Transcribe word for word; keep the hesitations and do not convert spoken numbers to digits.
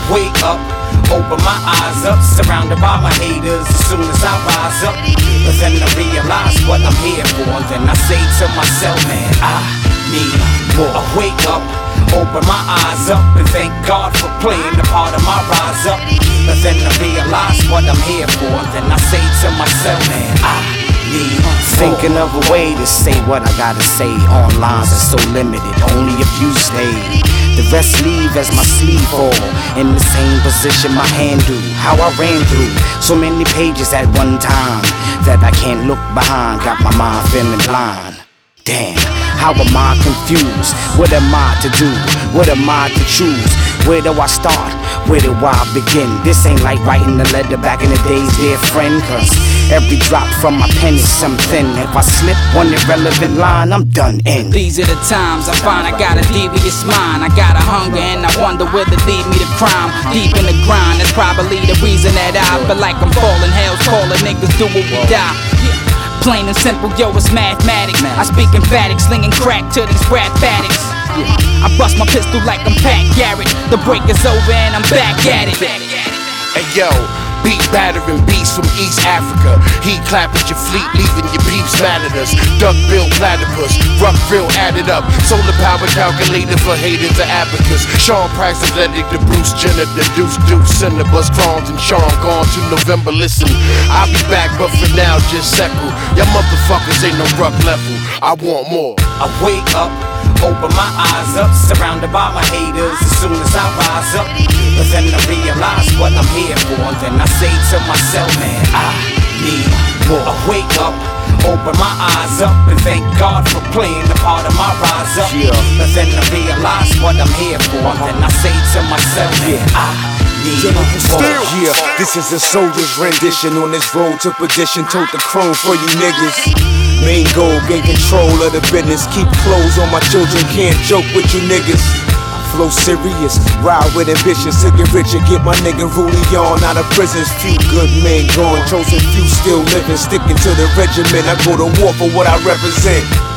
wake up, open my eyes up, surrounded by my haters as soon as I rise up. But then I realize what I'm here for, and then I say to myself, man, I need more. I wake up, open my eyes up, and thank God for playing the part of my rise up. But then I realize what I'm here for, and then I say to myself, man, I need more. Thinking of a way to say what I gotta say on lines that's so limited, only a few stay. The rest leave as my sleeve fall in the same position my hand do. How I ran through so many pages at one time that I can't look behind, got my mind feeling blind. Damn, how am I confused? What am I to do? What am I to choose? Where do I start? Where do I begin? This ain't like writing a letter back in the days, dear friend, cause every drop from my pen is something. If I slip one irrelevant line, I'm done in. These are the times I find I got a devious mind. I got a hunger and I wonder where to lead me to crime. Deep in the grind, that's probably the reason that I feel like I'm falling. Hell's calling, niggas do what we die. Plain and simple, yo, it's mathematics. I speak emphatic, slinging crack to these rap addicts. I bust my pistol like I'm Pat Garrett. The break is over and I'm back at it. Hey yo, beat battering beats from East Africa. Heat clap at your fleet, leaving your peeps mad at us. Duck-bill platypus, rough-bill added up. Solar power calculator for haters to abacus. Sean Price athletic to Bruce Jenner, the Deuce Deuce Cinnabus, Crons and Sean gone to November. Listen, I'll be back, but for now just settle. Y'all motherfuckers ain't no rough level. I want more. I wake up, open my eyes up, surrounded by my haters as soon as I rise up. But then I realize what I'm here for, and then I say to myself, man, I need more. I wake up, open my eyes up, and thank God for playing the part of my rise up. Yeah. But then I realize what I'm here for, and then I say to myself, man, I need more. Yeah, this is a soldier's rendition on this road to perdition. Tote the chrome for you niggas. Main goal, gain control of the business. Keep clothes on my children, can't joke with you niggas. Flow serious, ride with ambition. To get rich and get my nigga Rulion out of prisons. Few good men gone, chosen few still living. Sticking to the regiment, I go to war for what I represent.